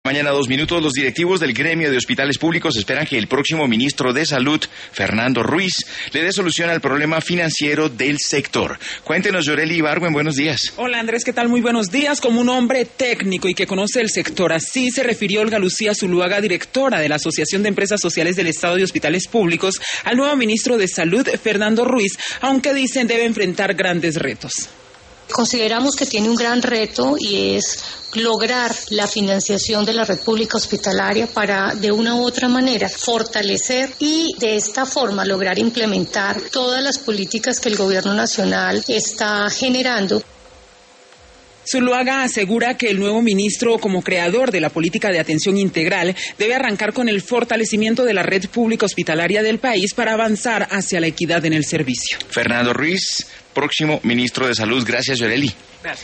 Mañana 2 minutos, los directivos del gremio de hospitales públicos esperan que el próximo ministro de Salud, Fernando Ruiz, le dé solución al problema financiero del sector. Cuéntenos, Yoreli Ibargüen, buenos días. Hola Andrés, ¿qué tal? Muy buenos días. Como un hombre técnico y que conoce el sector, así se refirió Olga Lucía Zuluaga, directora de la Asociación de Empresas Sociales del Estado y Hospitales Públicos, al nuevo ministro de Salud, Fernando Ruiz, aunque dicen debe enfrentar grandes retos. Consideramos que tiene un gran reto y es lograr la financiación de la red pública hospitalaria para, de una u otra manera, fortalecer y de esta forma lograr implementar todas las políticas que el gobierno nacional está generando. Zuluaga asegura que el nuevo ministro, como creador de la política de atención integral, debe arrancar con el fortalecimiento de la red pública hospitalaria del país para avanzar hacia la equidad en el servicio. Fernando Ruiz, próximo ministro de Salud. Gracias, Yoreli. Gracias.